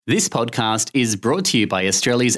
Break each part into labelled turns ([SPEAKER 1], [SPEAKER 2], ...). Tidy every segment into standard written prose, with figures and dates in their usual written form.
[SPEAKER 1] This podcast is brought to you by Australia's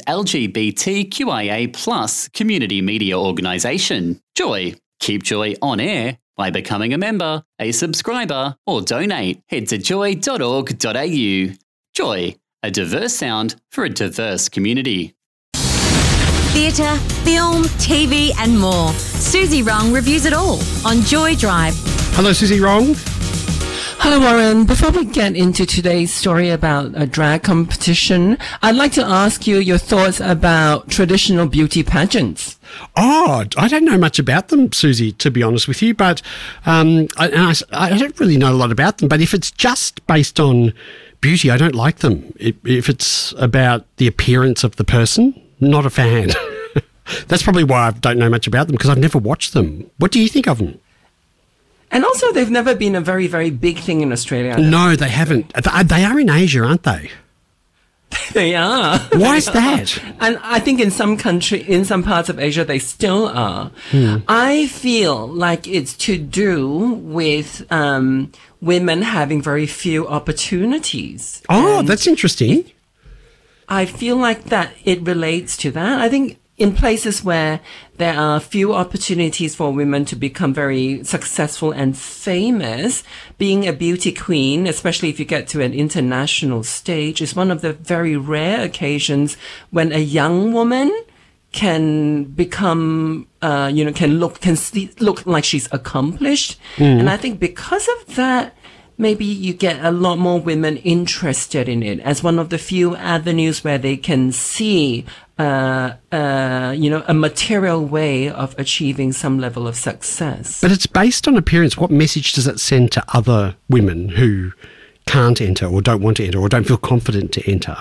[SPEAKER 1] LGBTQIA+ community media organisation, Joy. Keep Joy on air by becoming a member, a subscriber, or donate. Head to joy.org.au. Joy, a diverse sound for a diverse community.
[SPEAKER 2] Theatre, film, TV and more. Susie Rong reviews it all on Joy Drive.
[SPEAKER 3] Hello, Susie Rong.
[SPEAKER 4] Hello, Warren. Before we get into today's story about a drag competition, I'd like to ask you your thoughts about traditional beauty pageants.
[SPEAKER 3] Oh, I don't know much about them, Susie, to be honest with you, but I don't really know a lot about them. But if it's just based on beauty, I don't like them. If it's about the appearance of the person, not a fan. That's probably why I don't know much about them, because I've never watched them. What do you think of them?
[SPEAKER 4] And also, they've never been a very, very big thing in Australia.
[SPEAKER 3] No, they haven't. They are in Asia, aren't they?
[SPEAKER 4] They are.
[SPEAKER 3] Why is that?
[SPEAKER 4] And I think in some parts of Asia, they still are. I feel like it's to do with women having very few opportunities.
[SPEAKER 3] Oh,
[SPEAKER 4] And
[SPEAKER 3] that's interesting.
[SPEAKER 4] I feel like that it relates to that. I think in places where there are few opportunities for women to become very successful and famous, being a beauty queen, especially if you get to an international stage, is one of the very rare occasions when a young woman can become, can look like she's accomplished. And I think because of that, maybe you get a lot more women interested in it as one of the few avenues where they can see, a material way of achieving some level of success.
[SPEAKER 3] But it's based on appearance. What message does it send to other women who can't enter or don't want to enter or don't feel confident to enter?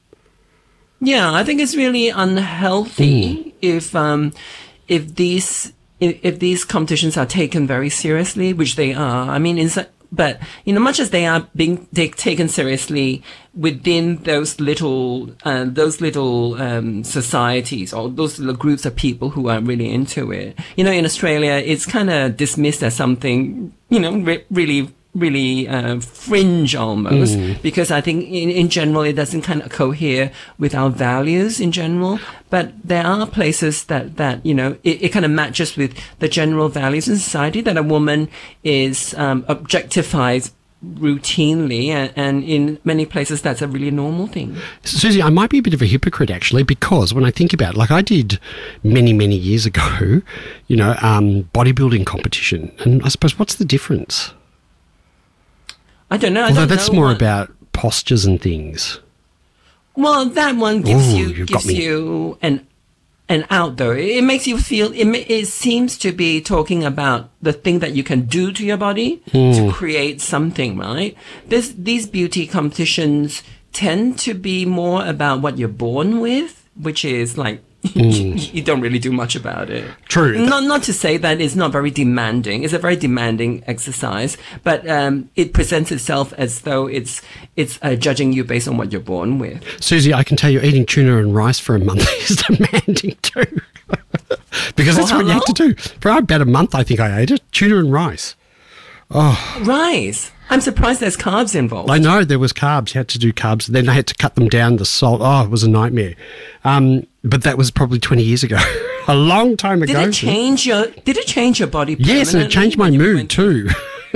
[SPEAKER 4] Yeah, I think it's really unhealthy if these competitions are taken very seriously, which they are. I mean, but much as they are being taken seriously within those little societies or those little groups of people who are really into it. In Australia, it's kind of dismissed as something, really fringe almost, because I think in general it doesn't kind of cohere with our values in general. But there are places that it kind of matches with the general values in society, that a woman is objectified routinely, and in many places that's a really normal thing.
[SPEAKER 3] Susie, I might be a bit of a hypocrite actually, because when I think about it, like I did many years ago, bodybuilding competition, and I suppose what's the difference?
[SPEAKER 4] I don't know.
[SPEAKER 3] Although that's more about postures and things.
[SPEAKER 4] Well, that one gives you an out though. It makes you feel. It seems to be talking about the thing that you can do to your body to create something, right? These beauty competitions tend to be more about what you're born with, which is like. You don't really do much about it.
[SPEAKER 3] True.
[SPEAKER 4] Not to say that it's not very demanding. It's a very demanding exercise, but it presents itself as though it's judging you based on what you're born with.
[SPEAKER 3] Susie, I can tell you eating tuna and rice for a month is demanding too. Because that's what you have to do. For about a month, I think I ate it. Tuna and rice. Oh.
[SPEAKER 4] Rice. I'm surprised there's carbs involved.
[SPEAKER 3] I know there was carbs. You had to do carbs. Then they had to cut them down, the salt. Oh, it was a nightmare. But that was probably 20 years ago. A long time ago.
[SPEAKER 4] Did it change your body permanently?
[SPEAKER 3] Yes, and it changed my mood too.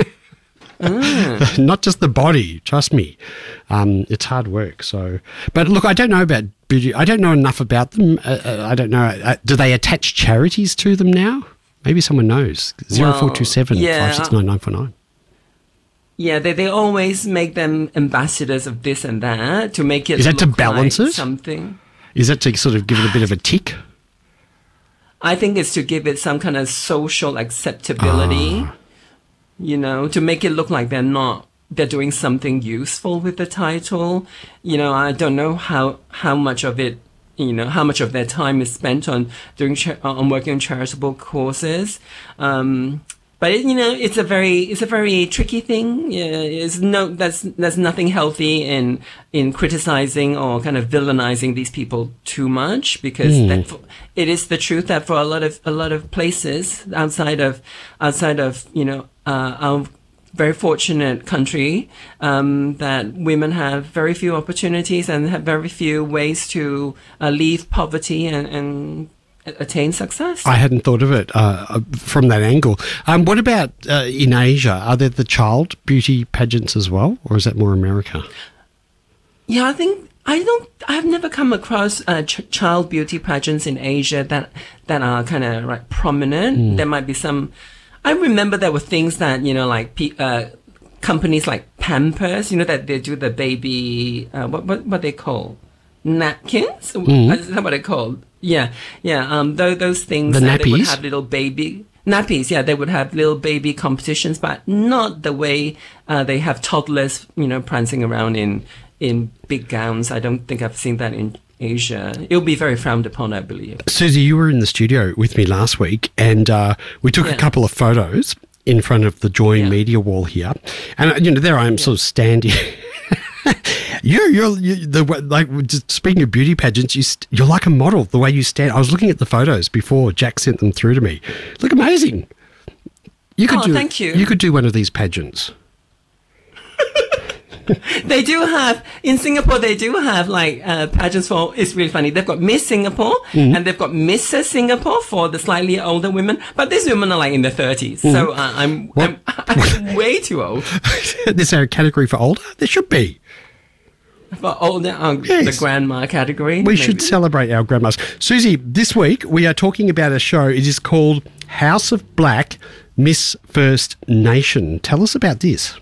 [SPEAKER 3] Not just the body, trust me. It's hard work. So, but look, I don't know about beauty. I don't know enough about them. I don't know. Do they attach charities to them now? Maybe someone knows. 0427 569 949.
[SPEAKER 4] Yeah, they always make them ambassadors of this and that to make it.
[SPEAKER 3] Is that to balance
[SPEAKER 4] like
[SPEAKER 3] it?
[SPEAKER 4] Something.
[SPEAKER 3] Is that to sort of give it a bit of a tick?
[SPEAKER 4] I think it's to give it some kind of social acceptability. To make it look like they're doing something useful with the title. I don't know how much of it. How much of their time is spent on on working on charitable causes. But it's a very tricky thing. There's nothing healthy in criticizing or kind of villainizing these people too much, because it is the truth that for a lot of places outside of our very fortunate country that women have very few opportunities and have very few ways to leave poverty and attain success.
[SPEAKER 3] I hadn't thought of it from that angle. What about in Asia? Are there the child beauty pageants as well, or is that more America?
[SPEAKER 4] Yeah, I think I've never come across child beauty pageants in Asia that are kind of like prominent. There might be some. I remember there were things that like companies like Pampers, that they do the baby what they call napkins. Is that what they're called? Yeah. Those things.
[SPEAKER 3] The
[SPEAKER 4] that
[SPEAKER 3] nappies?
[SPEAKER 4] They would have little baby. Nappies, yeah, they would have little baby competitions, but not the way they have toddlers, prancing around in big gowns. I don't think I've seen that in Asia. It'll be very frowned upon, I believe.
[SPEAKER 3] Susie, you were in the studio with me last week, and we took a couple of photos in front of the Joy Media wall here, and there I am, sort of standing. You're just speaking of beauty pageants, you're like a model. The way you stand. I was looking at the photos before Jack sent them through to me. Look amazing.
[SPEAKER 4] Thank you.
[SPEAKER 3] You could do one of these pageants.
[SPEAKER 4] They do have, in Singapore, they do have pageants for, it's really funny. They've got Miss Singapore and they've got Mrs. Singapore for the slightly older women, but these women are like in their 30s. So I'm way too old.
[SPEAKER 3] Is there a category for older? There should be.
[SPEAKER 4] For older, the grandma category.
[SPEAKER 3] We should celebrate our grandmas. Susie, this week we are talking about a show. It is called House of Black, Miss First Nation. Tell us about this.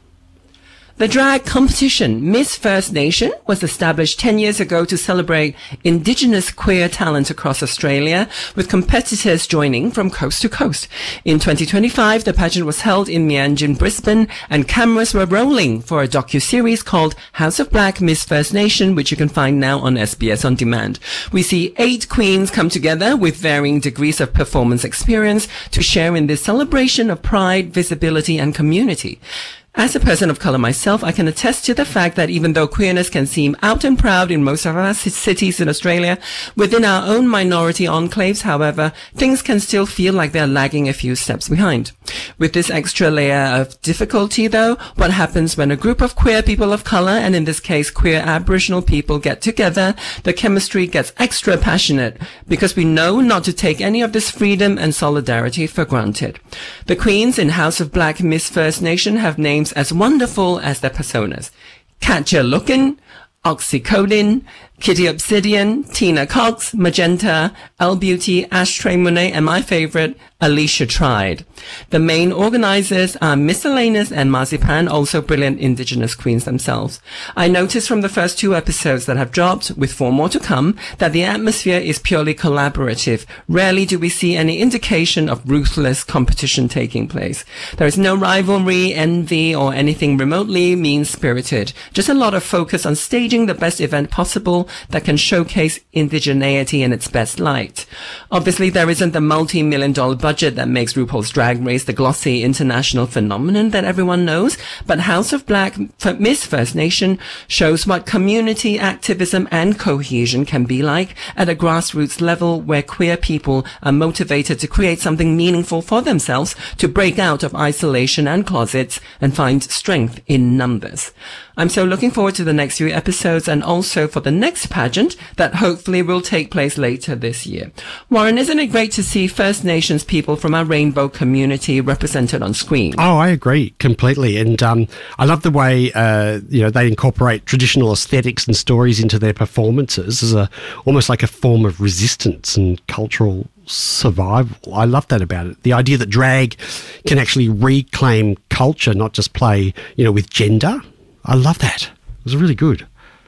[SPEAKER 4] The drag competition, Miss First Nation, was established 10 years ago to celebrate Indigenous queer talent across Australia, with competitors joining from coast to coast. In 2025, the pageant was held in Meanjin, Brisbane, and cameras were rolling for a docuseries called House of Black, Miss First Nation, which you can find now on SBS On Demand. We see 8 queens come together with varying degrees of performance experience to share in this celebration of pride, visibility, and community. As a person of color myself, I can attest to the fact that even though queerness can seem out and proud in most of our cities in Australia, within our own minority enclaves, however, things can still feel like they're lagging a few steps behind. With this extra layer of difficulty, though, what happens when a group of queer people of color, and in this case queer Aboriginal people, get together, the chemistry gets extra passionate because we know not to take any of this freedom and solidarity for granted. The queens in House of Black Miss First Nation have named as wonderful as their personas. Katja Lookin, Oxycodone, Kitty Obsidian, Tina Cox, Magenta, Elle Beauty, Ashtray Monet, and my favorite, Alicia Tried. The main organizers are Miscellaneous and Marzipan, also brilliant Indigenous queens themselves. I noticed from the first 2 episodes that have dropped, with 4 more to come, that the atmosphere is purely collaborative. Rarely do we see any indication of ruthless competition taking place. There is no rivalry, envy, or anything remotely mean-spirited. Just a lot of focus on staging the best event possible that can showcase indigeneity in its best light. Obviously, there isn't the multi-million-dollar budget that makes RuPaul's Drag Race the glossy international phenomenon that everyone knows, but House of Black Miss First Nation shows what community activism and cohesion can be like at a grassroots level, where queer people are motivated to create something meaningful for themselves, to break out of isolation and closets and find strength in numbers. I'm so looking forward to the next few episodes, and also for the next pageant that hopefully will take place later this year. Warren, isn't it great to see First Nations people from our rainbow community represented on screen?
[SPEAKER 3] Oh, I agree completely. And I love the way, they incorporate traditional aesthetics and stories into their performances as almost like a form of resistance and cultural survival. I love that about it. The idea that drag can actually reclaim culture, not just play, with gender. I love that. It was really good.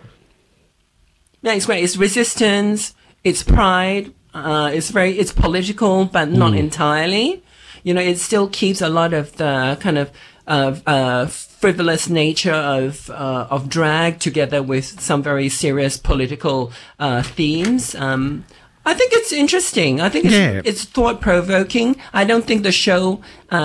[SPEAKER 4] Yeah, it's great. It's resistance, it's pride, it's political, but not entirely. It still keeps a lot of the kind of frivolous nature of drag together with some very serious political themes. I think it's interesting. I think it's thought-provoking. I don't think the show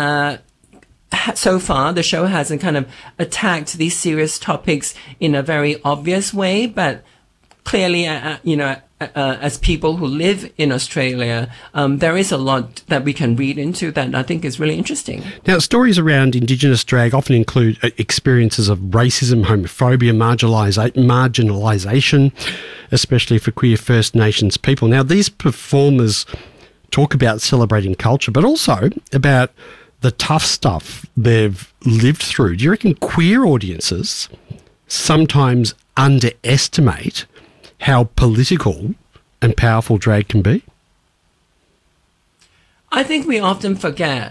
[SPEAKER 4] so far, the show hasn't kind of attacked these serious topics in a very obvious way, but clearly, as people who live in Australia, there is a lot that we can read into that I think is really interesting.
[SPEAKER 3] Now, stories around Indigenous drag often include experiences of racism, homophobia, marginalisation, especially for queer First Nations people. Now, these performers talk about celebrating culture, but also about the tough stuff they've lived through. Do you reckon queer audiences sometimes underestimate how political and powerful drag can be?
[SPEAKER 4] I think we often forget.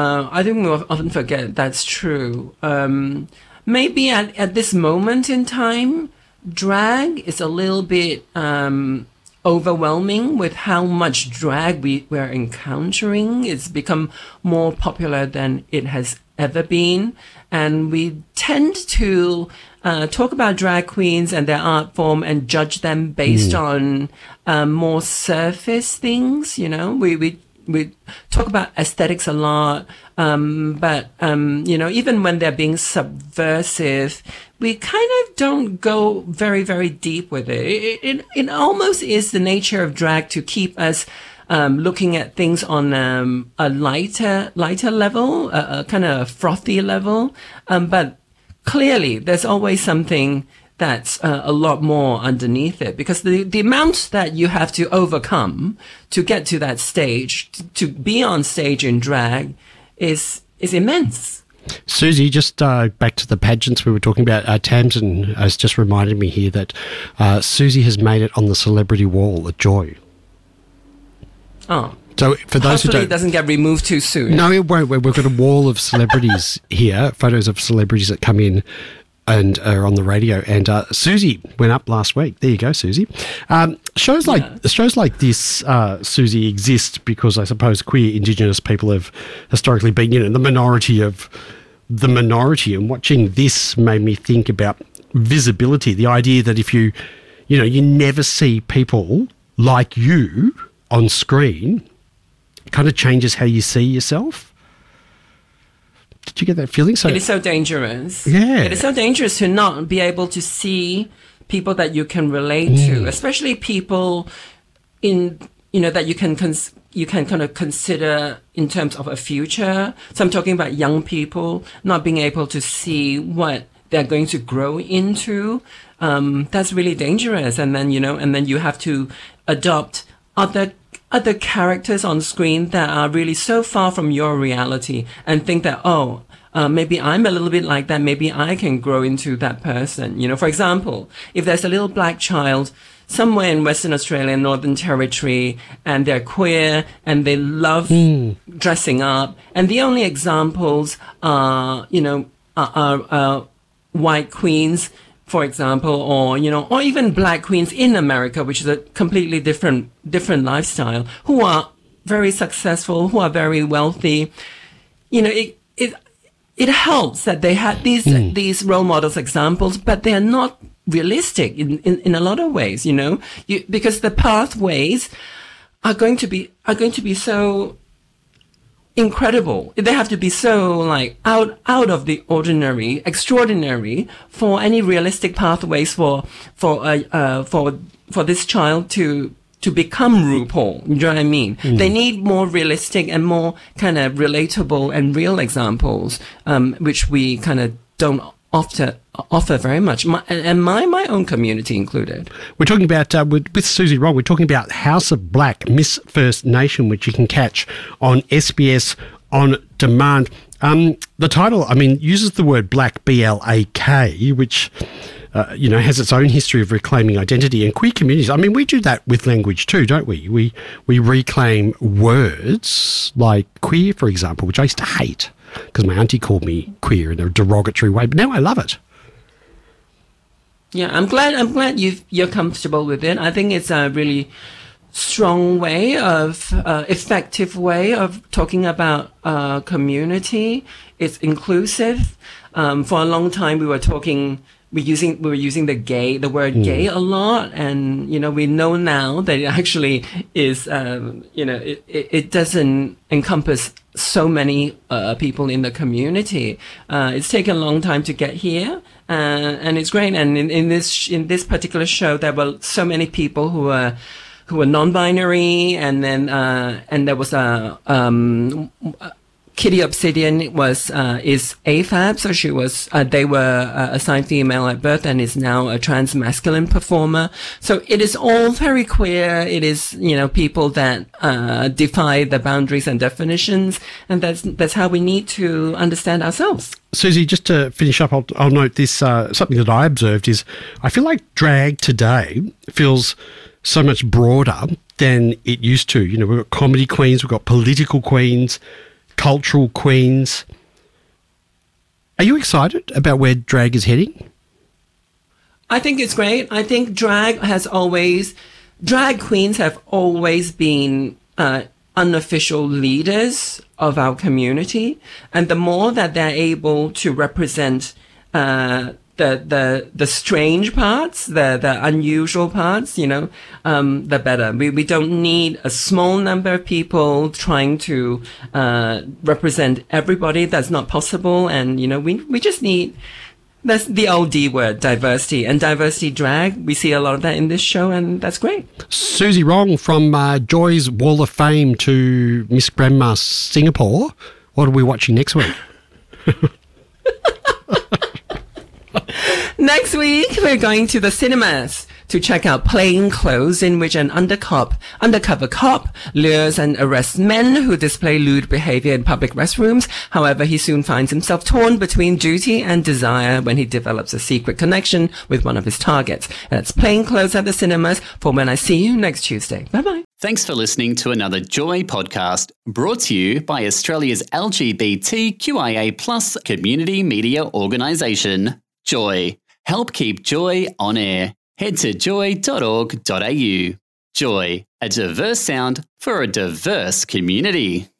[SPEAKER 4] That's true. Maybe at this moment in time, drag is a little bit overwhelming with how much drag we're encountering. It's become more popular than it has ever been. And we tend to talk about drag queens and their art form and judge them based on more surface things. You know, we talk about aesthetics a lot, but you know, even when they're being subversive, we kind of don't go very, very deep with it. It almost is the nature of drag to keep us looking at things on a lighter level, a kind of frothy level. But clearly, there's always something that's a lot more underneath it, because the amount that you have to overcome to get to that stage, to be on stage in drag, is immense.
[SPEAKER 3] Susie, just back to the pageants we were talking about, Tamsin has just reminded me here that Susie has made it on the celebrity wall at Joy.
[SPEAKER 4] Oh.
[SPEAKER 3] So for those
[SPEAKER 4] Hopefully
[SPEAKER 3] who
[SPEAKER 4] it doesn't get removed too soon.
[SPEAKER 3] No, it won't. We've got a wall of celebrities here, photos of celebrities that come in and are on the radio. And Susie went up last week. There you go, Susie. Shows like this, Susie, exist because I suppose queer Indigenous people have historically been, you know, the minority of the minority. And watching this made me think about visibility. The idea that if you never see people like you on screen, it kind of changes how you see yourself. Did you get that feeling? So
[SPEAKER 4] it is so dangerous.
[SPEAKER 3] Yeah.
[SPEAKER 4] It is so dangerous to not be able to see people that you can relate to, especially people that you can kind of consider in terms of a future. So I'm talking about young people not being able to see what they're going to grow into. That's really dangerous. And then, you have to adopt other characters on screen that are really so far from your reality and think that, maybe I'm a little bit like that. Maybe I can grow into that person. For example, if there's a little black child somewhere in Western Australia, Northern Territory, and they're queer and they love dressing up, and the only examples are white queens, for example, or even black queens in America, which is a completely different lifestyle, who are very successful, who are very wealthy. It helps that they had these role models examples, but they're not realistic in a lot of ways, because the pathways are going to be so incredible. They have to be so out of the ordinary, extraordinary for any realistic pathways for this child to become RuPaul. You know what I mean? They need more realistic and more kind of relatable and real examples, which we kind of don't offer very much, and my own community included. We're talking about,
[SPEAKER 3] with Susie Wrong, we're talking about House of Black, Miss First Nation, which you can catch on SBS On Demand. The title, uses the word black, B-L-A-K, which, has its own history of reclaiming identity and queer communities. We do that with language too, don't we? We reclaim words like queer, for example, which I used to hate because my auntie called me queer in a derogatory way, but now I love it.
[SPEAKER 4] Yeah, I'm glad you're comfortable with it. I think it's a really strong way of, effective way of talking about community. It's inclusive. For a long time, we were talking we were using the word gay a lot, and we know now that it actually is it doesn't encompass so many people in the community. It's taken a long time to get here, and it's great. And in this particular show, there were so many people who were non-binary, and then and there was Kitty Obsidian is AFAB, so she was they were assigned female at birth and is now a trans masculine performer. So it is all very queer. It is people that defy the boundaries and definitions, and that's how we need to understand ourselves.
[SPEAKER 3] Susie, just to finish up, I'll note this. Something that I observed is I feel like drag today feels so much broader than it used to. We've got comedy queens, we've got political queens, cultural queens. Are you excited about where drag is heading?
[SPEAKER 4] I think it's great. I think drag queens have always been unofficial leaders of our community, and the more that they're able to represent the strange parts, the unusual parts, the better. We don't need a small number of people trying to represent everybody. That's not possible. And we just need, that's the old D word, diversity, and diversity drag. We see a lot of that in this show, and that's great.
[SPEAKER 3] Susie Rong, from Joy's Wall of Fame to Miss Grandma Singapore, what are we watching next week?
[SPEAKER 4] Next week, we're going to the cinemas to check out Plain Clothes, in which an undercover cop lures and arrests men who display lewd behavior in public restrooms. However, he soon finds himself torn between duty and desire when he develops a secret connection with one of his targets. That's Plain Clothes at the cinemas for when I see you next Tuesday. Bye-bye.
[SPEAKER 1] Thanks for listening to another Joy podcast, brought to you by Australia's LGBTQIA+ community media organisation, Joy. Help keep Joy on air. Head to joy.org.au. Joy, a diverse sound for a diverse community.